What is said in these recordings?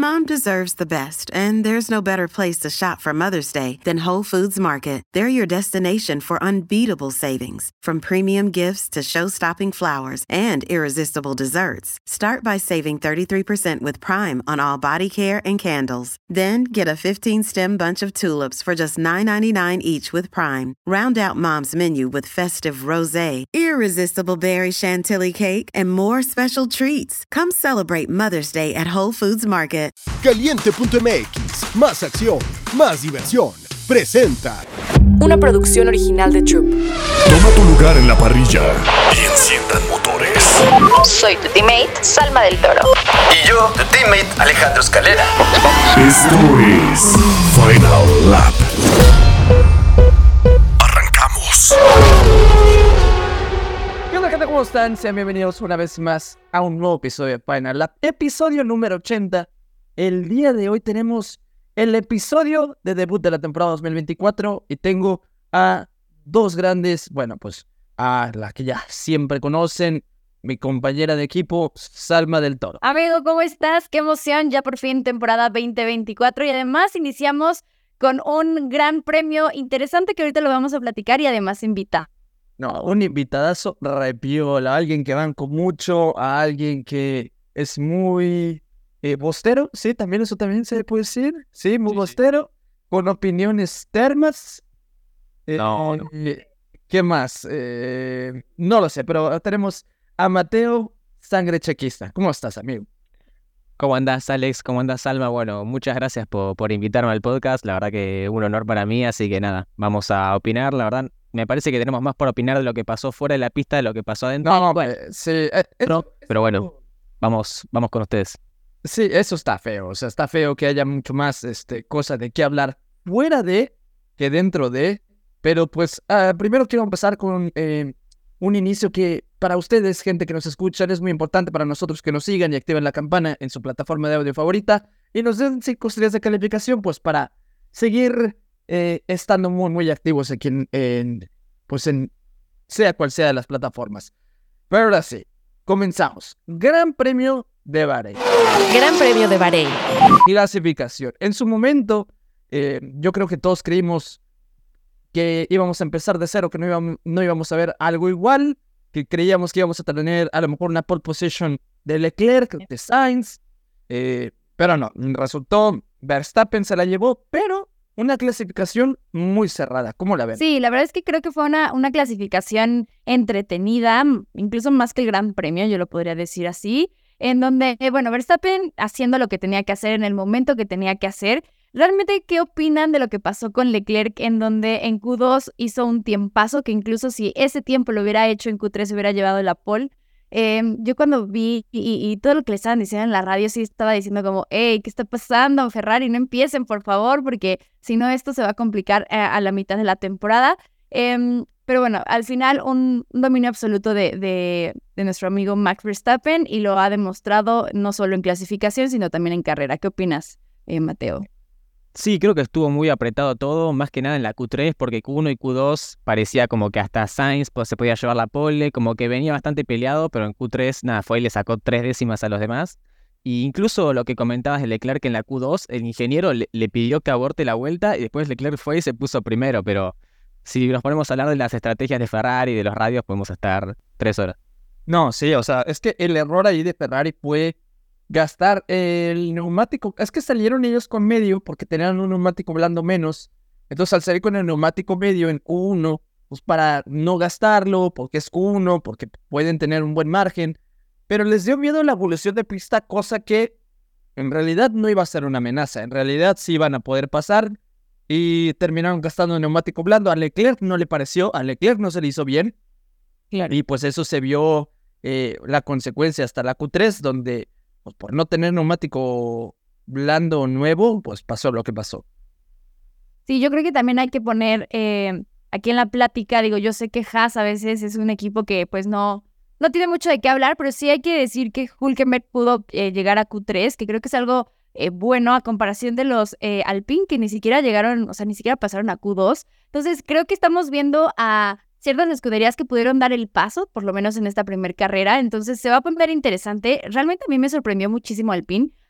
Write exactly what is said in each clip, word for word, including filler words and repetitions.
Mom deserves the best, and there's no better place to shop for Mother's Day than Whole Foods Market. They're your destination for unbeatable savings, from premium gifts to show-stopping flowers and irresistible desserts. Start by saving thirty-three percent with Prime on all body care and candles. Then get a fifteen-stem bunch of tulips for just nine ninety-nine each with Prime. Round out Mom's menu with festive rosé, irresistible berry chantilly cake, and more special treats. Come celebrate Mother's Day at Whole Foods Market. Caliente punto m x, más acción, más diversión. Presenta una producción original de Troop. Toma tu lugar en la parrilla y enciendan motores. Soy tu teammate, Salma del Toro. Y yo, tu teammate, Alejandro Escalera. Esto es Final Lap. Arrancamos. ¿Qué onda, gente? ¿Cómo están? Sean bienvenidos una vez más a un nuevo episodio de Final Lap, episodio número ochenta. El día de hoy tenemos el episodio de debut de la temporada dos mil veinticuatro y tengo a dos grandes, bueno, pues a la que ya siempre conocen, mi compañera de equipo, Salma del Toro. Amigo, ¿cómo estás? Qué emoción, ya por fin temporada veinte veinticuatro y además iniciamos con un gran premio interesante que ahorita lo vamos a platicar y además invita. No, un invitadazo repiola, alguien que banco mucho, a alguien que es muy eh, bostero, sí, también eso también se puede decir, sí, muy sí, bostero, sí. Con opiniones termas. Eh, no, no. Eh, ¿Qué más? Eh, no lo sé, pero tenemos a Mateo, sangre chequista. ¿Cómo estás, amigo? ¿Cómo andás, Alex? ¿Cómo andás, Salma? Bueno, muchas gracias por, por invitarme al podcast, la verdad que un honor para mí, así que nada, vamos a opinar, la verdad. Me parece que tenemos más por opinar de lo que pasó fuera de la pista de lo que pasó adentro. No, bueno, eh, sí. Eh, pero, eso, pero bueno, eso, vamos, vamos con ustedes. Sí, eso está feo. O sea, está feo que haya mucho más este, cosas de qué hablar fuera de que dentro de. Pero pues, uh, primero quiero empezar con eh, un inicio que para ustedes, gente que nos escuchan, es muy importante para nosotros que nos sigan y activen la campana en su plataforma de audio favorita y nos den cinco estrellas de calificación, pues para seguir eh, estando muy, muy activos aquí en, en, pues en sea cual sea de las plataformas. Pero ahora sí, comenzamos. Gran Premio de Bahrein. Gran Premio de Bahrein. Clasificación. En su momento, eh, yo creo que todos creímos que íbamos a empezar de cero, que no íbamos, no íbamos a ver algo igual, que creíamos que íbamos a tener a lo mejor una pole position de Leclerc, de Sainz, eh, pero no, resultó Verstappen se la llevó, pero una clasificación muy cerrada. ¿Cómo la ven? Sí, la verdad es que creo que fue una, una clasificación entretenida, incluso más que el Gran Premio, yo lo podría decir así, en donde, eh, bueno, Verstappen haciendo lo que tenía que hacer en el momento que tenía que hacer. ¿Realmente qué opinan de lo que pasó con Leclerc, en donde en Q dos hizo un tiempazo que incluso si ese tiempo lo hubiera hecho en Q tres hubiera llevado la pole? Eh, yo cuando vi y, y, y todo lo que le estaban diciendo en la radio sí estaba diciendo como, hey, ¿qué está pasando, Ferrari? No empiecen, por favor, porque si no esto se va a complicar a, a la mitad de la temporada. Eh, pero bueno, al final un, un dominio absoluto de, de, de nuestro amigo Max Verstappen y lo ha demostrado no solo en clasificación, sino también en carrera. ¿Qué opinas, eh, Mateo? Sí, creo que estuvo muy apretado todo, más que nada en la Q tres, porque Q uno y Q dos parecía como que hasta Sainz pues, se podía llevar la pole, como que venía bastante peleado, pero en Q tres, nada, fue y le sacó tres décimas a los demás. Y incluso lo que comentabas de Leclerc en la Q dos, el ingeniero le, le pidió que aborte la vuelta y después Leclerc fue y se puso primero, pero si nos ponemos a hablar de las estrategias de Ferrari y de los radios, podemos estar tres horas. No, sí, o sea, es que el error ahí de Ferrari fue gastar el neumático. Es que salieron ellos con medio porque tenían un neumático blando menos. Entonces al salir con el neumático medio en Q uno, pues para no gastarlo, porque es Q uno, porque pueden tener un buen margen, pero les dio miedo la evolución de pista, cosa que en realidad no iba a ser una amenaza. En realidad sí iban a poder pasar y terminaron gastando el neumático blando. A Leclerc no le pareció, a Leclerc no se le hizo bien. Claro. Y pues eso se vio eh, la consecuencia hasta la Q tres, donde pues por no tener neumático blando nuevo, pues pasó lo que pasó. Sí, yo creo que también hay que poner eh, aquí en la plática, digo, yo sé que Haas a veces es un equipo que pues no, no tiene mucho de qué hablar, pero sí hay que decir que Hülkenberg pudo eh, llegar a Q tres, que creo que es algo eh, bueno a comparación de los eh, Alpine, que ni siquiera llegaron, o sea, ni siquiera pasaron a Q dos. Entonces creo que estamos viendo a ciertas escuderías que pudieron dar el paso, por lo menos en esta primer carrera, entonces se va a poner interesante. Realmente a mí me sorprendió muchísimo Alpine,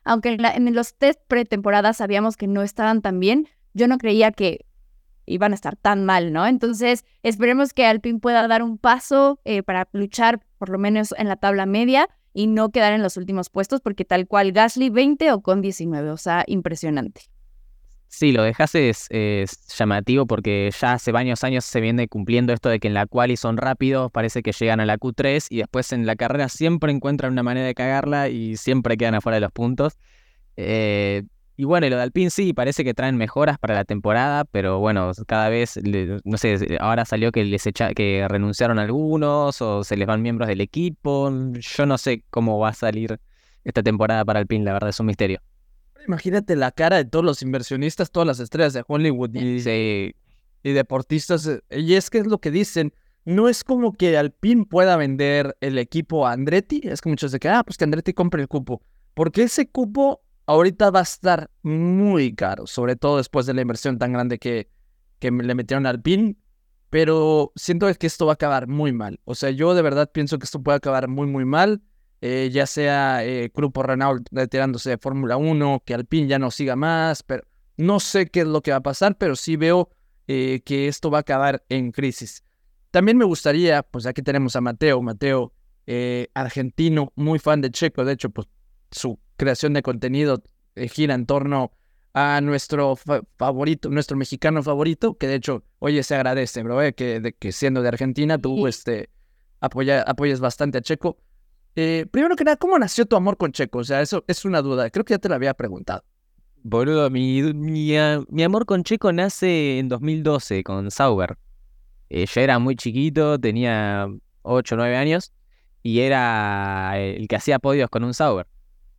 aunque en, la, en los test pretemporada sabíamos que no estaban tan bien, yo no creía que iban a estar tan mal, ¿no? Entonces, esperemos que Alpine pueda dar un paso eh, para luchar por lo menos en la tabla media y no quedar en los últimos puestos, porque tal cual Gasly veinte o con diecinueve, o sea, impresionante. Sí, lo de Haas es, es llamativo porque ya hace varios años se viene cumpliendo esto de que en la quali son rápidos, parece que llegan a la Q tres y después en la carrera siempre encuentran una manera de cagarla y siempre quedan afuera de los puntos. Eh, y bueno, y lo de Alpine sí, parece que traen mejoras para la temporada, pero bueno, cada vez, le- no sé, ahora salió que les echa, que renunciaron algunos o se les van miembros del equipo. Yo no sé cómo va a salir esta temporada para Alpine, la verdad es un misterio. Imagínate la cara de todos los inversionistas, todas las estrellas de Hollywood y, Sí, y deportistas. eh, Y es que es lo que dicen. No es como que Alpine pueda vender el equipo a Andretti. Es que muchos de que, ah, pues que Andretti compre el cupo. Porque ese cupo ahorita va a estar muy caro, sobre todo después de la inversión tan grande que, que le metieron a Alpine. Pero siento que esto va a acabar muy mal. O sea, yo de verdad pienso que esto puede acabar muy, muy mal. Eh, ya sea eh, Grupo Renault retirándose de Fórmula uno, que Alpine ya no siga más, pero no sé qué es lo que va a pasar, pero sí veo eh, que esto va a acabar en crisis. También me gustaría, pues aquí tenemos a Mateo, Mateo, eh, argentino, muy fan de Checo, de hecho, pues su creación de contenido eh, gira en torno a nuestro fa- favorito, nuestro mexicano favorito, que de hecho, oye, se agradece, bro, eh, que, de, que siendo de Argentina, tú Sí. este, apoya, apoyas bastante a Checo. Eh, primero que nada, ¿cómo nació tu amor con Checo? O sea, eso es una duda. Creo que ya te lo había preguntado. boludo, mi, mi, a- mi amor con Checo nace en dos mil doce con Sauber. Eh, yo era muy chiquito, tenía ocho o nueve años y era el que hacía podios con un Sauber.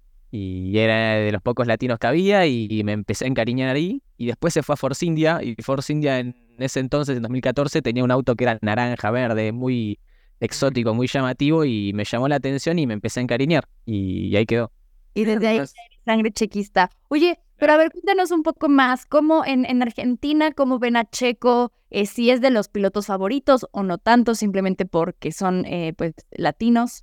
Y era de los pocos latinos que había y, y me empecé a encariñar ahí. Y después se fue a Force India y Force India en ese entonces, en dos mil catorce, tenía un auto que era naranja, verde, muy exótico, muy llamativo y me llamó la atención y me empecé a encariñar. Y, y ahí quedó. Y desde ahí Pues, sangre chequista. Oye, pero a ver, cuéntanos un poco más, ¿cómo en, en Argentina, cómo ven a Checo? Eh, si es de los pilotos favoritos o no tanto, simplemente porque son eh, pues latinos.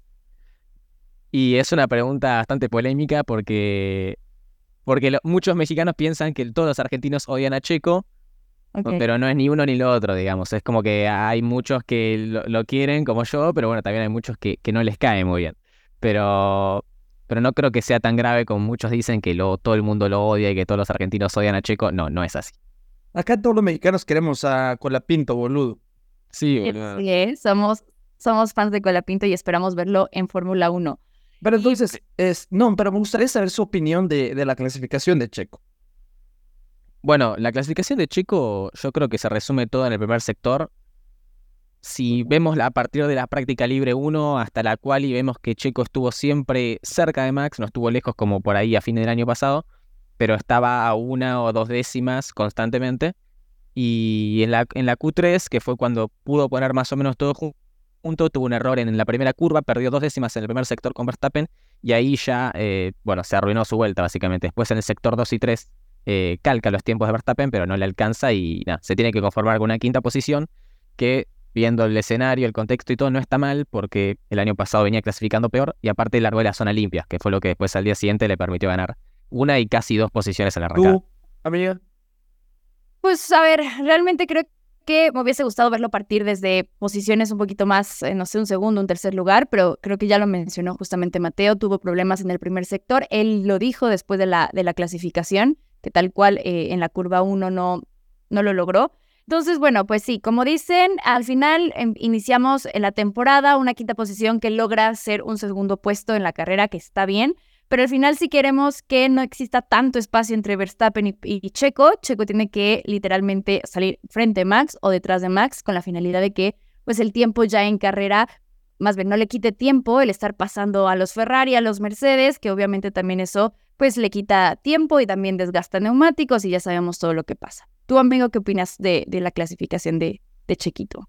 Y es una pregunta bastante polémica porque, porque lo- muchos mexicanos piensan que todos los argentinos odian a Checo, Ok. pero no es ni uno ni lo otro, digamos. Es como que hay muchos que lo, lo quieren como yo, pero bueno, también hay muchos que, que no les cae muy bien. Pero, pero no creo que sea tan grave como muchos dicen que lo, todo el mundo lo odia y que todos los argentinos odian a Checo. No, no es así. acá todos los mexicanos queremos a Colapinto, boludo. Sí, Sí, es, somos, somos fans de Colapinto y esperamos verlo en Fórmula uno. Pero entonces, es, no, pero me gustaría saber su opinión de, de la clasificación de Checo. Bueno, la clasificación de Checo yo creo que se resume todo en el primer sector. Si vemos la- a partir de la práctica libre uno hasta la quali, vemos que Checo estuvo siempre cerca de Max, no estuvo lejos como por ahí a fin del año pasado, pero estaba a una o dos décimas constantemente. Y en la, en la Q tres, que fue cuando pudo poner más o menos todo ju- junto, tuvo un error en la primera curva, perdió dos décimas en el primer sector con Verstappen, y ahí ya, eh, bueno, se arruinó su vuelta básicamente. Después en el sector dos y tres eh, calca los tiempos de Verstappen, pero no le alcanza y nada, se tiene que conformar con una quinta posición que, viendo el escenario, el contexto y todo, no está mal porque el año pasado venía clasificando peor y aparte largó de la zona limpia, que fue lo que después al día siguiente le permitió ganar una y casi dos posiciones en la arrancada. ¿Tú, amiga? Pues a ver, realmente creo que me hubiese gustado verlo partir desde posiciones un poquito más, eh, no sé, un segundo, un tercer lugar, pero creo que ya lo mencionó justamente Mateo, tuvo problemas en el primer sector, él lo dijo después de la, de la clasificación, que tal cual eh, en la curva uno no, no lo logró. Entonces, bueno, pues sí, como dicen, al final em, iniciamos en la temporada una quinta posición que logra ser un segundo puesto en la carrera, que está bien, pero al final si queremos que no exista tanto espacio entre Verstappen y, y Checo, Checo tiene que literalmente salir frente a Max o detrás de Max con la finalidad de que pues el tiempo ya en carrera, más bien no le quite tiempo el estar pasando a los Ferrari, a los Mercedes, que obviamente también eso pues le quita tiempo y también desgasta neumáticos y ya sabemos todo lo que pasa. ¿Tú, amigo, qué opinas de, de la clasificación de, de Chequito?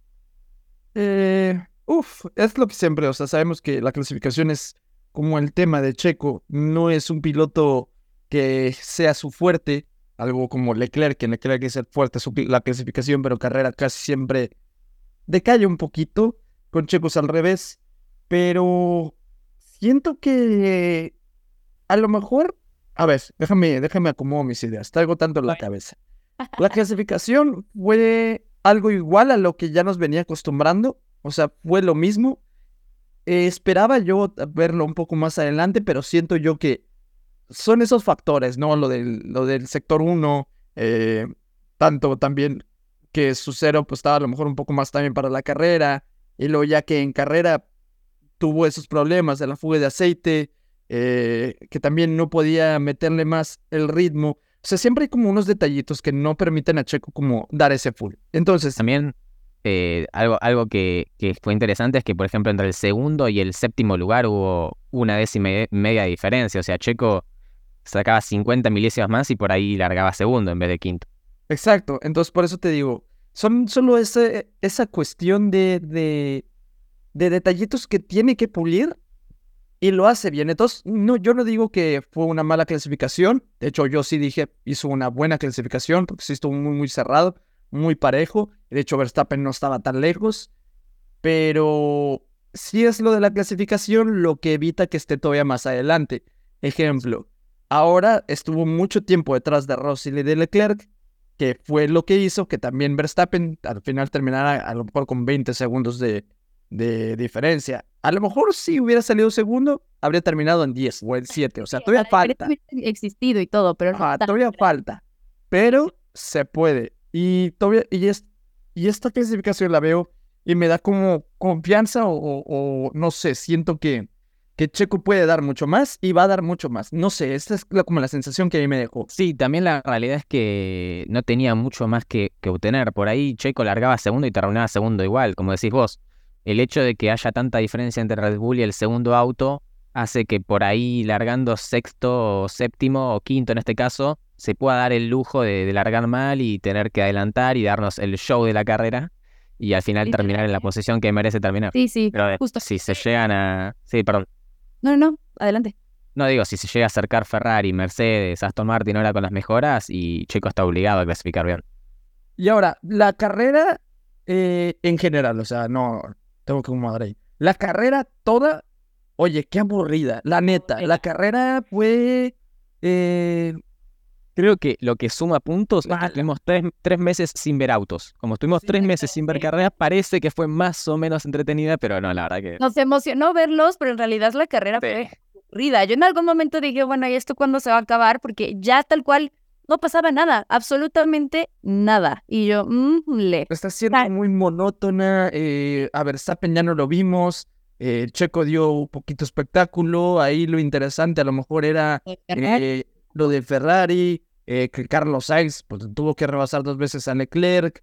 Eh, uf, es lo que siempre, o sea, sabemos que la clasificación es como el tema de Checo, no es un piloto que sea su fuerte, algo como Leclerc, que Leclerc es el fuerte su, la clasificación, pero carrera casi siempre decae un poquito, con Checo es al revés, pero siento que a lo mejor A ver, déjame, déjame acomodar mis ideas. Traigo tanto en la cabeza. La clasificación fue algo igual a lo que ya nos venía acostumbrando. O sea, fue lo mismo. Eh, esperaba yo verlo un poco más adelante, pero siento yo que son esos factores, ¿no? Lo del, lo del sector uno, eh, tanto también que su cero pues estaba a lo mejor un poco más también para la carrera, y luego ya que en carrera tuvo esos problemas de la fuga de aceite, eh, que también no podía meterle más el ritmo. O sea, siempre hay como unos detallitos que no permiten a Checo como dar ese full. Entonces, También eh, algo, algo que, que fue interesante es que, por ejemplo, entre el segundo y el séptimo lugar hubo una décima y media de diferencia. O sea, Checo sacaba cincuenta milésimas más y por ahí largaba segundo en vez de quinto. exacto. Entonces, por eso te digo, son solo ese, esa cuestión de, de, de detallitos que tiene que pulir y lo hace bien. Entonces, no, yo no digo que fue una mala clasificación. De hecho, yo sí dije, hizo una buena clasificación porque sí estuvo muy, muy cerrado, muy parejo. De hecho, Verstappen no estaba tan lejos. Pero sí es lo de la clasificación lo que evita que esté todavía más adelante. Ejemplo, ahora estuvo mucho tiempo detrás de Russell y de Leclerc, que fue lo que hizo que también Verstappen al final terminara a lo mejor con veinte segundos de, de diferencia. A lo mejor si hubiera salido segundo, habría terminado en diez o en siete. O sea, todavía La falta. diferencia hubiera existido y todo, pero no Ajá, tan todavía grande. falta. Pero se puede. Y todavía, y, es, y esta clasificación la veo y me da como confianza o, o- o no sé, siento que, que Checo puede dar mucho más y va a dar mucho más. No sé, esta es la- como la sensación que a mí me dejó. Sí, también la realidad es que no tenía mucho más que, que obtener. Por ahí Checo largaba segundo y terminaba segundo igual, como decís vos. El hecho de que haya tanta diferencia entre Red Bull y el segundo auto hace que por ahí largando sexto o séptimo o quinto en este caso, se pueda dar el lujo de, de largar mal y tener que adelantar y darnos el show de la carrera y al final terminar en la Literalmente. posición que merece terminar. Sí, sí, Pero de- justo. si se llegan a... Sí, perdón. No, no, no, adelante. No digo, si se llega a acercar Ferrari, Mercedes, Aston Martin ahora con las mejoras y Checo está obligado a clasificar bien. Y ahora, la carrera eh, en general, o sea, no tengo que acomodar ahí. La carrera toda, oye, qué aburrida, la neta. La carrera fue... eh, Creo que lo que suma puntos es Mala. que estuvimos tres, tres meses sin ver autos. Como estuvimos tres meses sin ver carreras, parece que fue más o menos entretenida, pero no, la verdad que... Nos emocionó verlos, pero en realidad la carrera Sí. fue aburrida. Yo en algún momento dije, bueno, ¿y esto cuándo se va a acabar? Porque ya tal cual no pasaba nada, absolutamente nada. Y yo, mmm, le. está siendo Ah. muy monótona. Eh, a Verstappen ya no lo vimos. eh, Checo dio un poquito espectáculo. Ahí lo interesante a lo mejor era eh, lo de Ferrari, eh, que Carlos Sainz pues, tuvo que rebasar dos veces a Leclerc.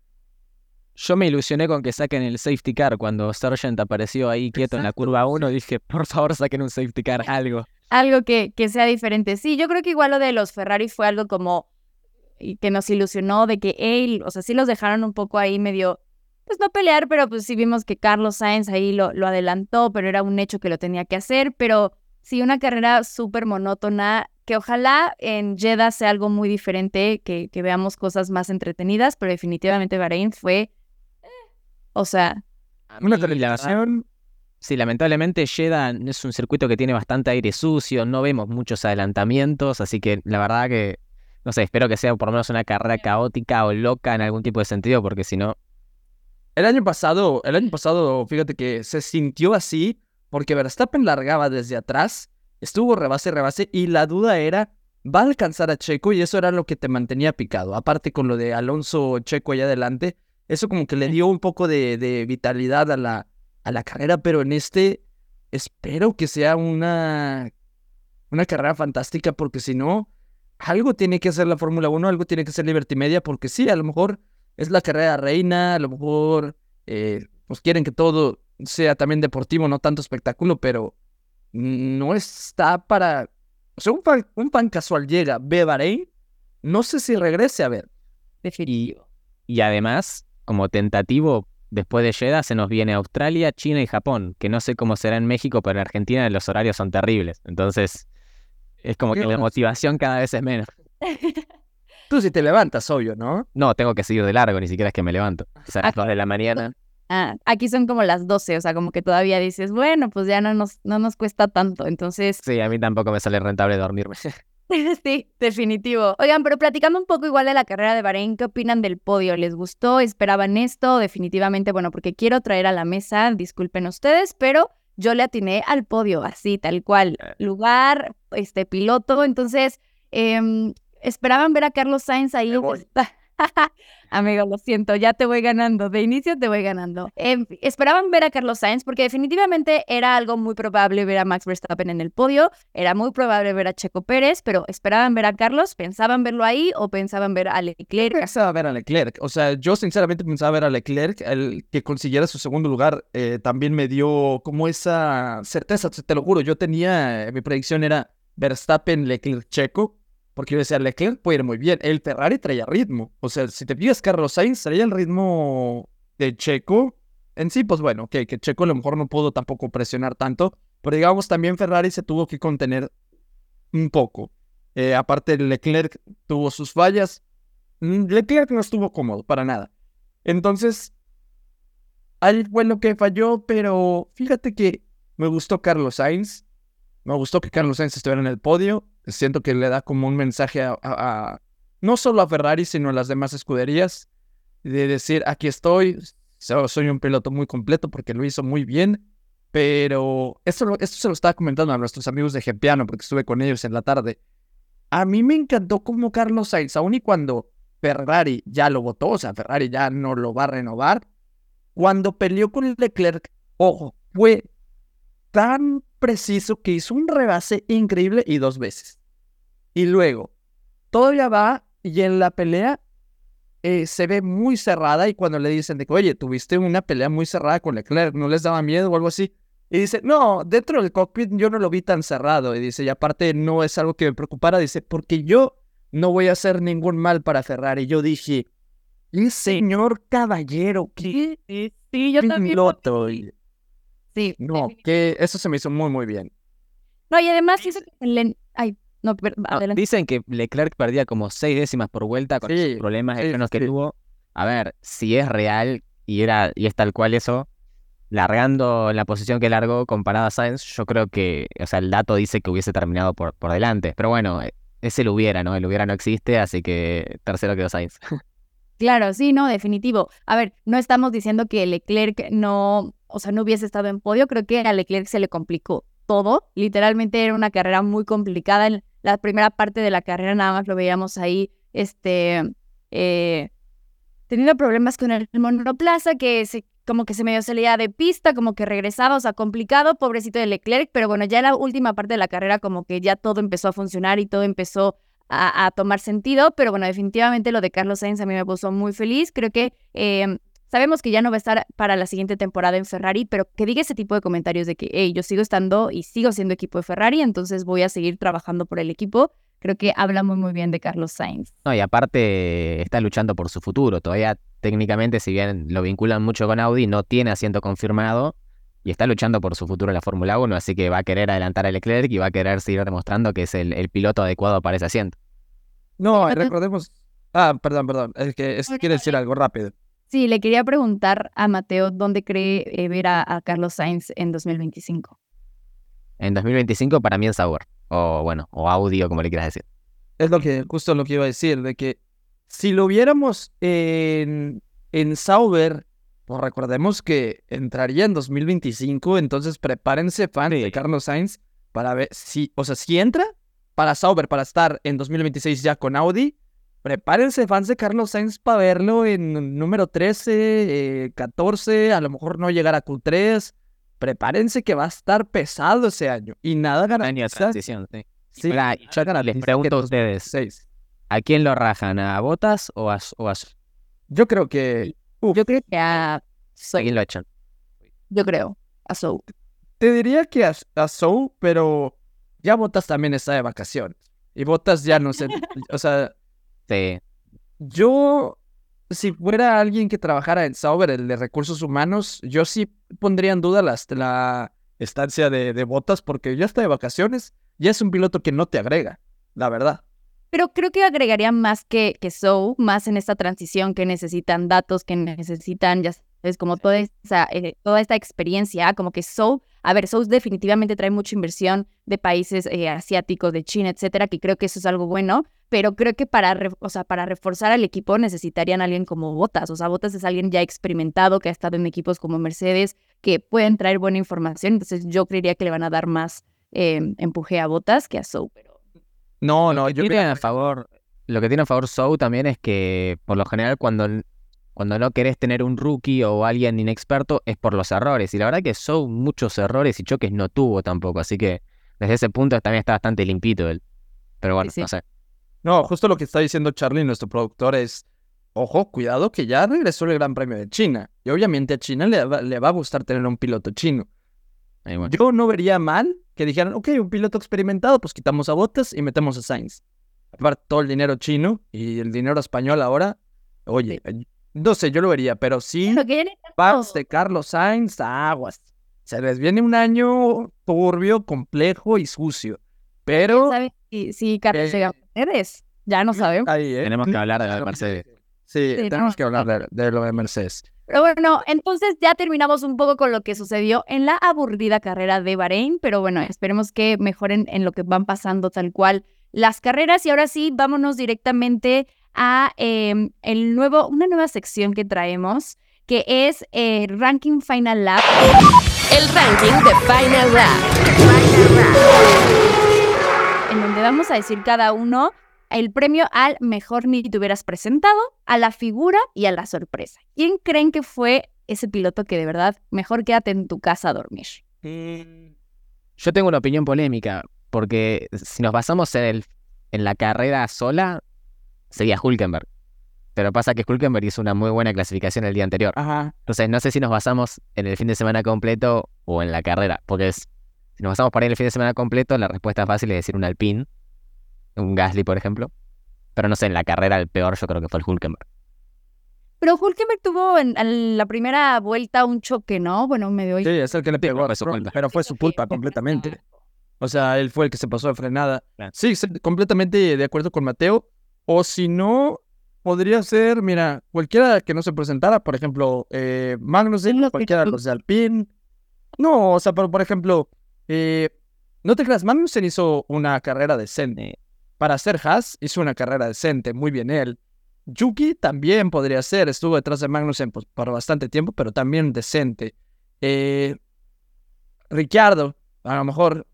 Yo me ilusioné con que saquen el safety car cuando Sargent apareció ahí quieto en la Exacto, curva uno. sí. Dije, por favor, saquen un safety car, algo. Algo que, que sea diferente. Sí, yo creo que igual lo de los Ferrari fue algo como y que nos ilusionó de que él, o sea, sí los dejaron un poco ahí medio, pues no pelear, pero pues sí vimos que Carlos Sainz ahí lo, lo adelantó, pero era un hecho que lo tenía que hacer, pero sí una carrera súper monótona, que ojalá en Jeddah sea algo muy diferente, que, que veamos cosas más entretenidas, pero definitivamente Bahrein fue, eh, o sea, Una Y la verdad, calificación. sí, lamentablemente Jeddah es un circuito que tiene bastante aire sucio, no vemos muchos adelantamientos, así que la verdad que, no sé, espero que sea por lo menos una carrera caótica o loca en algún tipo de sentido, porque si no, El año pasado, el año pasado, fíjate que se sintió así porque Verstappen largaba desde atrás, estuvo rebase, rebase, y la duda era, ¿va a alcanzar a Checo? Y eso era lo que te mantenía picado. Aparte con lo de Alonso Checo allá adelante, eso como que le dio un poco de, de vitalidad a la, a la carrera, pero en este espero que sea una, una carrera fantástica, porque si no, algo tiene que hacer la Fórmula uno, algo tiene que hacer Liberty Media, porque sí, a lo mejor es la carrera reina, a lo mejor eh, pues quieren que todo sea también deportivo, no tanto espectáculo, pero no está para... O sea, un fan, un fan casual llega, ve Bahrein, no sé si regrese a ver. definitivo. y además, como tentativo, después de Jeddah se nos viene Australia, China y Japón, que no sé cómo será en México, pero en Argentina los horarios son terribles, entonces es como que la Dios. motivación cada vez es menos. Tú sí te levantas, obvio, ¿no? No, tengo que seguir de largo, ni siquiera es que me levanto. O sea, a las dos de la mañana. Ah, aquí son como las doce, o sea, como que todavía dices, bueno, pues ya no nos, no nos cuesta tanto, entonces... Sí, a mí tampoco me sale rentable dormirme. Sí, definitivo. Oigan, pero platicando un poco igual de la carrera de Bahrein, ¿qué opinan del podio? ¿Les gustó? ¿Esperaban esto? Definitivamente, bueno, porque quiero traer a la mesa, disculpen ustedes, pero yo le atiné al podio, así, tal cual. Lugar, este, piloto, entonces, eh, ¿esperaban ver a Carlos Sainz ahí? Amigo, lo siento, ya te voy ganando. De inicio te voy ganando. Eh, esperaban ver a Carlos Sainz porque definitivamente era algo muy probable ver a Max Verstappen en el podio. Era muy probable ver a Checo Pérez, pero ¿esperaban ver a Carlos? ¿Pensaban verlo ahí o pensaban ver a Leclerc? Pensaba ver a Leclerc. O sea, yo sinceramente pensaba ver a Leclerc. El que consiguiera su segundo lugar eh, también me dio como esa certeza. Te lo juro, yo tenía, mi predicción era Verstappen, Leclerc, Checo. Porque yo decía, Leclerc puede ir muy bien. El Ferrari traía ritmo. O sea, si te fijas, Carlos Sainz traía el ritmo de Checo. En sí, pues bueno, okay, que Checo a lo mejor no pudo tampoco presionar tanto. Pero digamos, también Ferrari se tuvo que contener un poco. Eh, aparte, Leclerc tuvo sus fallas. Leclerc no estuvo cómodo, para nada. Entonces, ahí fue lo que falló. Pero fíjate que me gustó Carlos Sainz. Me gustó que Carlos Sainz estuviera en el podio. Siento que le da como un mensaje a, a, a no solo a Ferrari, sino a las demás escuderías, de decir, aquí estoy, soy un piloto muy completo porque lo hizo muy bien, pero esto, lo, esto se lo estaba comentando a nuestros amigos de Gepiano porque estuve con ellos en la tarde. A mí me encantó como Carlos Sainz, aun y cuando Ferrari ya lo votó, o sea, Ferrari ya no lo va a renovar, cuando peleó con Leclerc, ojo, fue tan preciso que hizo un rebase increíble y dos veces. Y luego, todavía va y en la pelea eh, se ve muy cerrada y cuando le dicen de que, oye, tuviste una pelea muy cerrada con Leclerc, ¿no les daba miedo o algo así? Y dice, no, dentro del cockpit yo no lo vi tan cerrado. Y dice, y aparte no es algo que me preocupara, dice, porque yo no voy a hacer ningún mal para Ferrari. Yo dije, ¿y señor caballero? ¿Qué? Sí, sí, yo también. Piloto. Sí. No, que eso se me hizo muy, muy bien. No, y además hizo que le... Ay, no, per... no, dicen que Leclerc perdía como seis décimas por vuelta con sí, los problemas sí, externos que sí. tuvo. A ver, si es real y era y es tal cual eso, largando en la posición que largó comparado a Sainz, yo creo que, o sea, el dato dice que hubiese terminado por, por delante. Pero bueno, es el hubiera, ¿no? El hubiera no existe, así que tercero quedó Sainz. Claro, sí, no, definitivo. A ver, no estamos diciendo que Leclerc no, o sea, no hubiese estado en podio. Creo que a Leclerc se le complicó todo. Literalmente era una carrera muy complicada. En la primera parte de la carrera nada más lo veíamos ahí, este, eh, teniendo problemas con el monoplaza, que se, como que se medio salía de pista, como que regresaba, o sea, complicado, pobrecito de Leclerc. Pero bueno, ya en la última parte de la carrera como que ya todo empezó a funcionar y todo empezó A, a tomar sentido, pero bueno, definitivamente lo de Carlos Sainz a mí me puso muy feliz. Creo que eh, sabemos que ya no va a estar para la siguiente temporada en Ferrari, pero que diga ese tipo de comentarios de que, hey, yo sigo estando y sigo siendo equipo de Ferrari, entonces voy a seguir trabajando por el equipo. Creo que habla muy, muy bien de Carlos Sainz. No, y aparte está luchando por su futuro. Todavía técnicamente, si bien lo vinculan mucho con Audi, no tiene asiento confirmado y está luchando por su futuro en la Fórmula uno, así que va a querer adelantar a Leclerc y va a querer seguir demostrando que es el, el piloto adecuado para ese asiento. No, recordemos... Ah, perdón, perdón. Es que es, quiere decir algo rápido. Sí, le quería preguntar a Mateo dónde cree eh, ver a, a Carlos Sainz en dos mil veinticinco. En dos mil veinticinco para mí en Sauber. O bueno, o Audi o como le quieras decir. Es lo que, justo lo que iba a decir, de que si lo viéramos en, en Sauber, pues recordemos que entraría en dos mil veinticinco, entonces prepárense fans sí. de Carlos Sainz para ver si, o sea, si entra para Sauber, para estar en dos mil veintiséis ya con Audi, prepárense fans de Carlos Sainz para verlo en número trece, eh, catorce, a lo mejor no llegar a Q tres, prepárense que va a estar pesado ese año, y nada garantiza. transición, sí. Sí, Ahora, yo les pregunto a ustedes, seis. ¿a quién lo rajan? ¿A Bottas o a, o a... Yo creo que... Uf, Yo creo que a... ¿A quién lo echan? Yo creo, a Zhou. Te diría que a, a Zhou, pero ya Bottas también está de vacaciones. Y Bottas ya no sé, o sea... Sí. Yo, si fuera alguien que trabajara en Sauber, el de recursos humanos, yo sí pondría en duda la, la estancia de, de Bottas, porque ya está de vacaciones, ya es un piloto que no te agrega, la verdad. Pero creo que agregaría más que, que Zhou, más en esta transición que necesitan datos, que necesitan, ya Es como toda esa, eh, toda esta experiencia, como que Zhou, a ver, Zhou definitivamente trae mucha inversión de países eh, asiáticos, de China, etcétera, que creo que eso es algo bueno, pero creo que para, re, o sea, para reforzar al equipo necesitarían a alguien como Bottas. O sea, Bottas es alguien ya experimentado, que ha estado en equipos como Mercedes, que pueden traer buena información. Entonces yo creería que le van a dar más eh, empuje a Bottas que a Zhou. Pero... No, no, Lo que yo tiene creo a favor, lo que tiene a favor Zhou también es que, por lo general, cuando, cuando no querés tener un rookie o alguien inexperto, es por los errores. Y la verdad que Zhou muchos errores y choques no tuvo tampoco. Así que desde ese punto también está bastante limpito él. Pero bueno, Sí, sí. no sé. No, justo lo que está diciendo Charlie, nuestro productor, es, ojo, cuidado que ya regresó el Gran Premio de China. Y obviamente a China le va, le va a gustar tener un piloto chino. Ahí, bueno. Yo no vería mal que dijeran, ok, un piloto experimentado, pues quitamos a Bottas y metemos a Sainz. Aparte, todo el dinero chino y el dinero español ahora, oye, Sí. no sé, yo lo vería, pero sí, Lo que ya necesitamos- fans de Carlos Sainz, aguas. Se les viene un año turbio, complejo y sucio. Pero ¿Sabes si, si Carlos Eh, llega a Mercedes? Ya no sabemos. ahí, ¿eh? Tenemos que hablar de la Mercedes. Sí, Sí, tenemos no. que hablar de, de lo de Mercedes. Pero bueno, entonces ya terminamos un poco con lo que sucedió en la aburrida carrera de Bahrein, pero bueno, esperemos que mejoren en lo que van pasando tal cual las carreras. Y ahora sí, vámonos directamente a eh, el nuevo, una nueva sección que traemos, que es eh, Ranking Final Lap. El ranking de Final Lap. En donde vamos a decir cada uno el premio al mejor ni te hubieras presentado, a la figura y a la sorpresa. ¿Quién creen que fue ese piloto que de verdad mejor quédate en tu casa a dormir? Yo tengo una opinión polémica, porque si nos basamos en, el, en la carrera sola, sería Hülkenberg. Pero pasa que Hülkenberg hizo una muy buena clasificación el día anterior. Ajá. Entonces, no sé si nos basamos en el fin de semana completo o en la carrera. Porque es, si nos basamos por ahí en el fin de semana completo, la respuesta fácil es decir un Alpine, un Gasly, por ejemplo. Pero no sé, en la carrera el peor yo creo que fue el Hülkenberg. Pero Hülkenberg tuvo en, en la primera vuelta un choque, ¿no? Bueno, medio... Sí, es el que le pero pegó, fue su pero- culpa. pero fue su culpa completamente. O sea, él fue el que se pasó de frenada. Claro. Sí, sí, completamente de acuerdo con Mateo. O si no, podría ser, mira, cualquiera que no se presentara, por ejemplo, eh, Magnussen, Los cualquiera de los de Alpine. No, o sea, pero por ejemplo, eh, no te creas, Magnussen hizo una carrera decente. Para ser Haas, hizo una carrera decente, muy bien él. Yuki también podría ser, estuvo detrás de Magnussen pues, por bastante tiempo, pero también decente. Eh, Ricciardo, a lo mejor.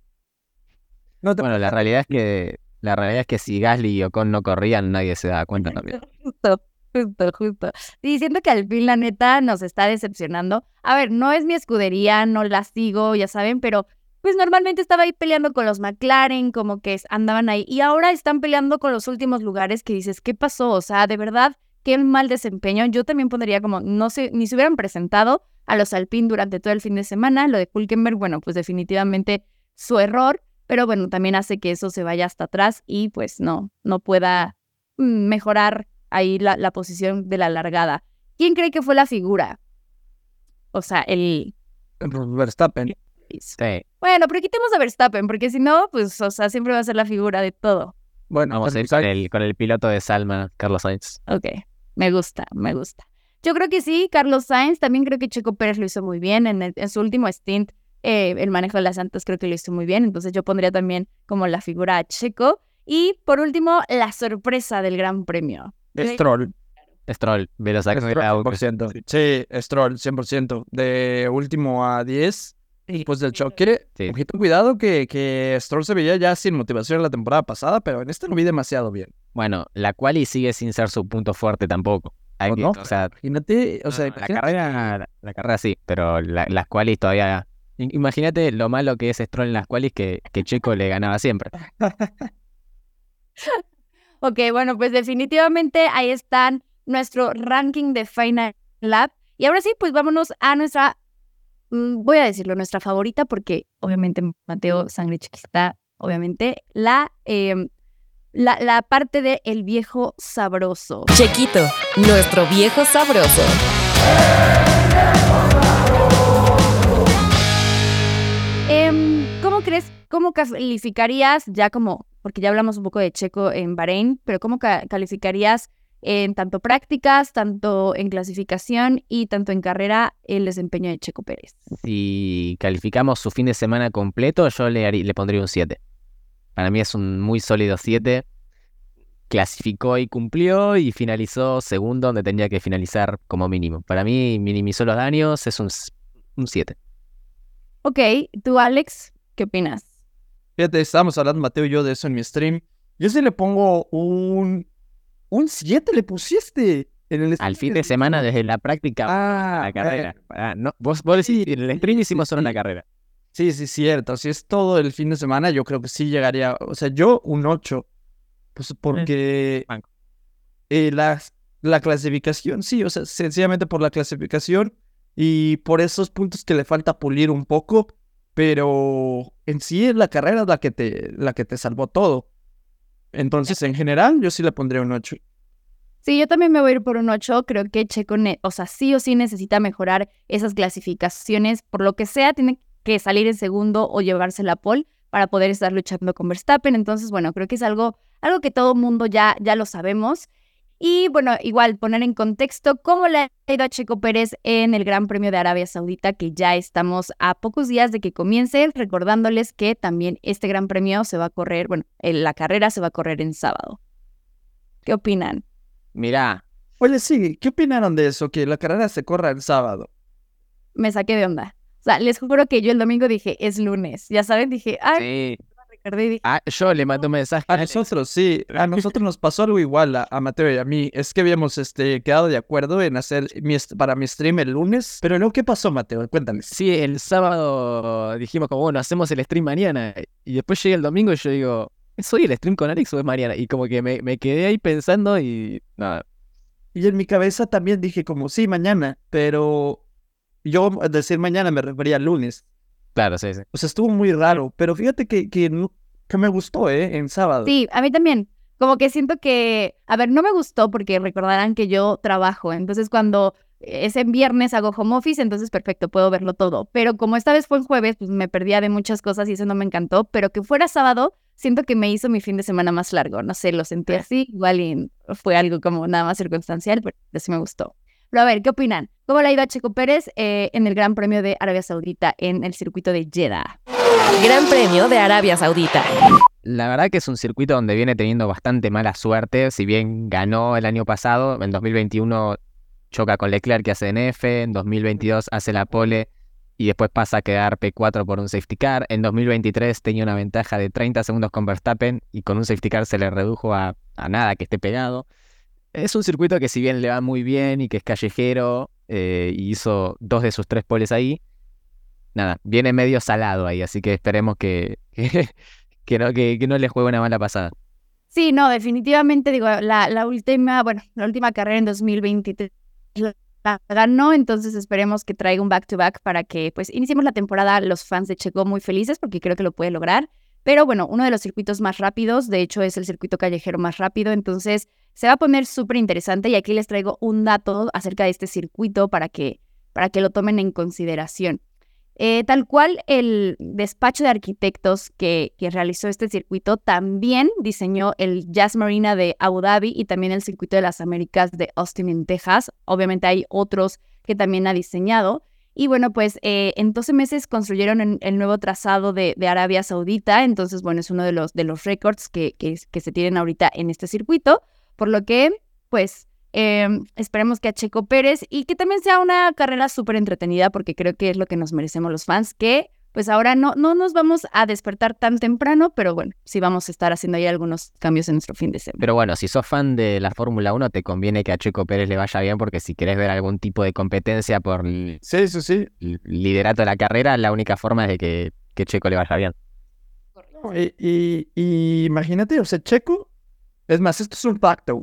No te Bueno, la realidad es que la realidad es que si Gasly y Ocon no corrían, nadie se daba cuenta también. Justo, justo, justo. Y siento que al fin, la neta, nos está decepcionando. A ver, no es mi escudería, no la sigo, ya saben, pero pues normalmente estaba ahí peleando con los McLaren, como que andaban ahí. Y ahora están peleando con los últimos lugares que dices, ¿qué pasó? O sea, de verdad, qué mal desempeño. Yo también pondría como, no sé, ni se hubieran presentado a los Alpine durante todo el fin de semana. Lo de Hülkenberg, bueno, pues definitivamente su error. Pero bueno, también hace que eso se vaya hasta atrás y pues no, no pueda mm, mejorar ahí la, la posición de la largada. ¿Quién cree que fue la figura? O sea, el... Verstappen. Sí, Bueno, pero quitemos a Verstappen, porque si no, pues, o sea, siempre va a ser la figura de todo. Bueno, vamos a ir pues, con el, con el piloto de Salma, Carlos Sainz. Ok, me gusta, me gusta. Yo creo que sí, Carlos Sainz, también creo que Checo Pérez lo hizo muy bien en, el- en su último stint. Eh, el manejo de las llantas creo que lo hizo muy bien, entonces yo pondría también como la figura a Checo. Y por último, la sorpresa del Gran Premio. Stroll. Stroll, pero saca Stroll, cien por ciento. Sí, Stroll, cien por ciento. De último a diez, después del choque. Sí. Ojito, cuidado que, que Stroll se veía ya sin motivación la temporada pasada, pero en este lo vi demasiado bien. Bueno, la quali sigue sin ser su punto fuerte tampoco. Hay ¿O que- no? o sea, Imagínate, o sea, la imagínate- carrera, la carrera sí, pero la- las qualis todavía. i- Imagínate lo malo que es Stroll en las qualis que, que Checo le ganaba siempre. Ok, bueno, pues definitivamente ahí están nuestro ranking de Final Lap. Y ahora sí, pues vámonos a nuestra, mm, voy a decirlo, nuestra favorita, porque obviamente Mateo, sangre chiquita, obviamente, la, em, la, la parte de el viejo sabroso. Chequito, nuestro viejo sabroso. Em, ¿Cómo crees, cómo calificarías, ya como, porque ya hablamos un poco de Checo en Bahrein, pero cómo ca- calificarías en tanto prácticas, tanto en clasificación y tanto en carrera el desempeño de Checo Pérez? Si calificamos su fin de semana completo, yo le, harí- le pondría un siete. Para mí es un muy sólido siete. Clasificó y cumplió y finalizó segundo donde tenía que finalizar como mínimo. Para mí minimizó los daños, es un, s- un siete. Ok, tú, Alex, ¿qué opinas? Fíjate, estábamos hablando Mateo y yo de eso en mi stream. Yo sí le pongo un... Un siete le pusiste en el Al stream fin que- de semana desde la práctica a Ah, la carrera. eh, Ah, no, vos, vos decís, en el stream sí, hicimos solo sí. una carrera. Sí, sí, cierto. Si es todo el fin de semana, yo creo que sí llegaría. O sea, yo un ocho. Pues porque banco. eh, la, la clasificación, sí, o sea, sencillamente por la clasificación y por esos puntos que le falta pulir un poco, pero en sí la carrera es la que te, la que te salvó todo. Entonces, en general, yo sí le pondría un ocho. Sí, yo también me voy a ir por un ocho. Creo que Checo, ne- o sea, sí o sí necesita mejorar esas clasificaciones. Por lo que sea, tiene que salir en segundo o llevarse la pole para poder estar luchando con Verstappen. Entonces, bueno, creo que es algo, algo que todo mundo ya, ya lo sabemos. Y bueno, igual poner en contexto cómo le ha ido a Checo Pérez en el Gran Premio de Arabia Saudita, que ya estamos a pocos días de que comience, recordándoles que también este Gran Premio se va a correr, bueno, en la carrera se va a correr en sábado. ¿Qué opinan? Mirá, Oye, sí, ¿qué opinaron de eso? Que la carrera se corra el sábado. Me saqué de onda. O sea, les juro que yo el domingo dije, es lunes. Ya saben, dije, ay, sí. Ricardo, y dije, Ah, yo le mandé un mensaje a A Alex. nosotros, sí, a nosotros nos pasó algo igual a, a Mateo y a mí. Es que habíamos este, quedado de acuerdo en hacer mi, est- para mi stream el lunes. Pero luego, ¿qué pasó, Mateo? Cuéntales. Sí, el sábado dijimos como, bueno, hacemos el stream mañana. Y después llega el domingo y yo digo, ¿es hoy el stream con Alex o es mañana? Y como que me, me quedé ahí pensando y nada. Y en mi cabeza también dije como, sí, mañana, pero yo al decir mañana me refería al lunes. Claro, sí, sí. O sea, estuvo muy raro, pero fíjate que, que, no- que me gustó, ¿eh? En sábado. sí, a mí también. Como que siento que, a ver, no me gustó porque recordarán que yo trabajo. Entonces, cuando es en viernes hago home office, entonces perfecto, puedo verlo todo. Pero como esta vez fue en jueves, pues me perdía de muchas cosas y eso no me encantó. Pero que fuera sábado, siento que me hizo mi fin de semana más largo. No sé, lo sentí así. Igual y fue algo como nada más circunstancial, pero sí me gustó. Pero a ver, ¿qué opinan? ¿Cómo le ha ido a Checo Pérez eh, en el Gran Premio de Arabia Saudita en el circuito de Jeddah? Gran Premio de Arabia Saudita. La verdad que es un circuito donde viene teniendo bastante mala suerte. Si bien ganó el año pasado, en dos mil veintiuno choca con Leclerc que hace D N F, en dos mil veintidós hace la pole y después pasa a quedar P cuatro por un safety car. En dos mil veintitrés tenía una ventaja de treinta segundos con Verstappen y con un safety car se le redujo a, a nada, que esté pegado. Es un circuito que si bien le va muy bien y que es callejero, eh, y hizo dos de sus tres poles ahí, nada, viene medio salado ahí, así que esperemos que, que, que no, que, que no le juegue una mala pasada. Sí, no, definitivamente, digo, la, la última, bueno, la última carrera en dos mil veintitrés la ganó, entonces esperemos que traiga un back-to-back para que, pues, iniciemos la temporada los fans de Checo muy felices, porque creo que lo puede lograr. Pero bueno, uno de los circuitos más rápidos, de hecho es el circuito callejero más rápido, entonces se va a poner súper interesante y aquí les traigo un dato acerca de este circuito para que, para que lo tomen en consideración. Eh, tal cual, el despacho de arquitectos que, que realizó este circuito también diseñó el Jazz Marina de Abu Dhabi y también el Circuito de las Américas de Austin en Texas. Obviamente hay otros que también ha diseñado. Y bueno, pues eh, en doce meses construyeron en, el nuevo trazado de, de Arabia Saudita. Entonces, bueno, es uno de los, de los récords que, que, que se tienen ahorita en este circuito. Por lo que, pues... Eh, esperemos que a Checo Pérez y que también sea una carrera súper entretenida porque creo que es lo que nos merecemos los fans, que pues ahora no, no nos vamos a despertar tan temprano, pero bueno, sí vamos a estar haciendo ahí algunos cambios en nuestro fin de semana. Pero bueno, si sos fan de la Fórmula uno, te conviene que a Checo Pérez le vaya bien porque si querés ver algún tipo de competencia por el Sí, sí, sí. liderato de la carrera, la única forma es de que, que Checo le vaya bien. No, y, y- y imagínate, o sea, Checo, es más, esto es un facto.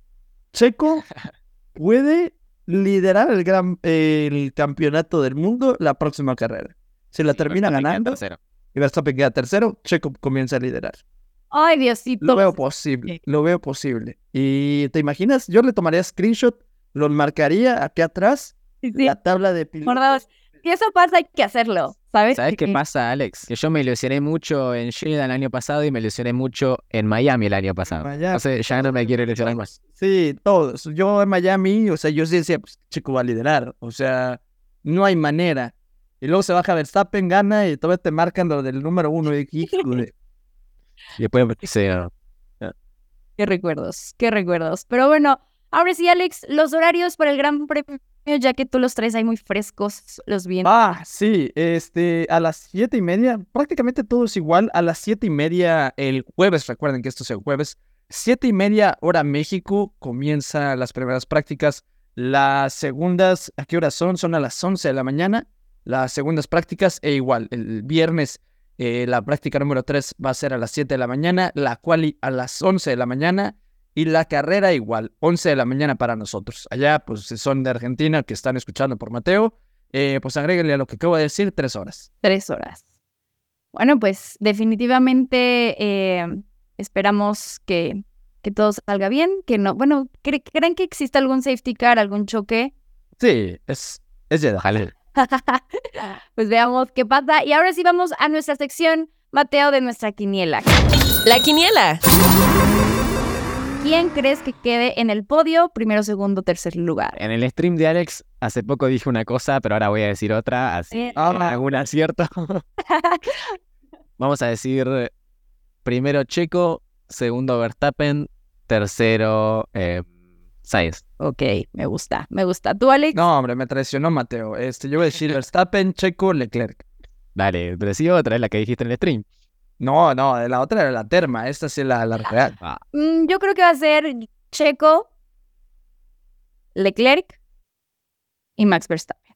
Checo puede liderar el gran el campeonato del mundo la próxima carrera. Si la termina Verstappen queda ganando tercero. y Verstappen queda tercero, Checo comienza a liderar. Ay, Diosito. Lo veo posible, lo veo posible. Y te imaginas, yo le tomaría screenshot, lo marcaría aquí atrás, Sí, sí. la tabla de pilotos. Guardados. Si eso pasa, hay que hacerlo, ¿sabes? ¿Sabes qué Que- pasa, Alex? Que yo me ilusioné mucho en Jeddah el año pasado y me ilusioné mucho en Miami el año pasado. Miami. O sea, ya no me quiero ilusionar más. Sí, todos. Yo en Miami, o sea, yo sí decía, pues, chico va a liderar. O sea, no hay manera. Y luego se baja Verstappen, gana y todavía te marcan lo del número uno. Y, hijo de- Y después, sí, no. Qué recuerdos, qué recuerdos. Pero bueno, ahora sí, Alex, los horarios para el Gran Premio, ya que tú los traes ahí muy frescos, los vientos. Ah, sí, este, a las siete y media, prácticamente todo es igual. A las siete y media el jueves, recuerden que esto es el jueves, siete y media hora México, comienzan las primeras prácticas. Las segundas, ¿a qué horas son? Son a las once de la mañana. Las segundas prácticas, e igual, el viernes eh, la práctica número tres va a ser a las siete de la mañana, la quali a las once de la mañana y la carrera igual, once de la mañana para nosotros. Allá, pues, si son de Argentina, que están escuchando por Mateo, eh, pues agréguenle a lo que acabo de decir, tres horas. Tres horas. Bueno, pues definitivamente eh, esperamos que, que todo salga bien, que no, bueno, ¿cre- ¿creen que existe algún safety car, algún choque? Sí, es, es Jeddah. Ojalá. Pues veamos qué pasa. Y ahora sí vamos a nuestra sección, Mateo, de nuestra quiniela. La quiniela. ¿Quién crees que quede en el podio? Primero, segundo, tercer lugar. En el stream de Alex, hace poco dije una cosa, pero ahora voy a decir otra, así Eh, Ah, algún acierto. Vamos a decir eh, primero Checo, segundo Verstappen, tercero eh, Sainz. Ok, me gusta, me gusta. ¿Tú, Alex? no, hombre, me traicionó Mateo. Este, yo voy a decir Verstappen, Checo, Leclerc. Dale, pero sí otra, es la que dijiste en el stream. No, no, la otra era la terma, esta sí es la, la real. Ah, Mm, yo creo que va a ser Checo, Leclerc y Max Verstappen.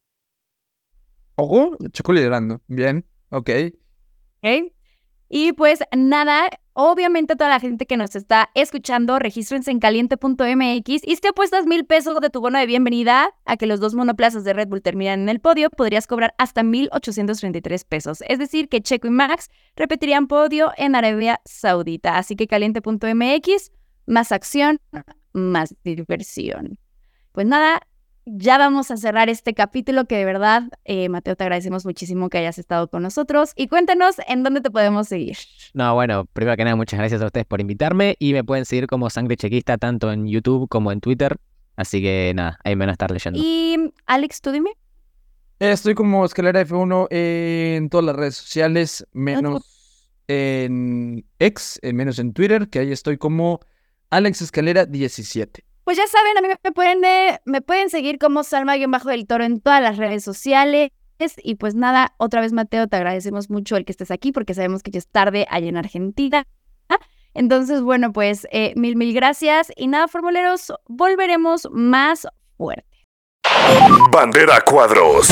Ojo, Checo liderando. Bien, ok. ¿Ok? Y pues nada, obviamente toda la gente que nos está escuchando, regístrense en caliente punto m x y si te apuestas mil pesos de tu bono de bienvenida a que los dos monoplazas de Red Bull terminan en el podio, podrías cobrar hasta mil ochocientos treinta y tres pesos. Es decir, que Checo y Max repetirían podio en Arabia Saudita. Así que caliente punto m x, más acción, más diversión. Pues nada, ya vamos a cerrar este capítulo que de verdad, eh, Mateo, te agradecemos muchísimo que hayas estado con nosotros. Y cuéntanos en dónde te podemos seguir. No, bueno, primero que nada, muchas gracias a ustedes por invitarme y me pueden seguir como Sangre Chequista tanto en YouTube como en Twitter. Así que nada, ahí me van a estar leyendo. Y Alex, tú dime. Estoy como Escalera F uno en todas las redes sociales, menos en X, eh, menos en Twitter, que ahí estoy como Alex Escalera diecisiete. Pues ya saben, a mí me pueden, eh, me pueden seguir como Salma-del Toro en todas las redes sociales. Y pues nada, otra vez, Mateo, te agradecemos mucho el que estés aquí porque sabemos que ya es tarde allá en Argentina. Entonces, bueno, pues eh, mil, mil gracias. Y nada, formuleros, volveremos más fuerte. Bandera Cuadros.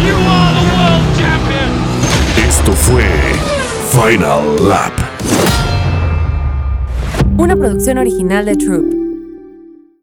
Esto fue Final Lap. Una producción original de Troop.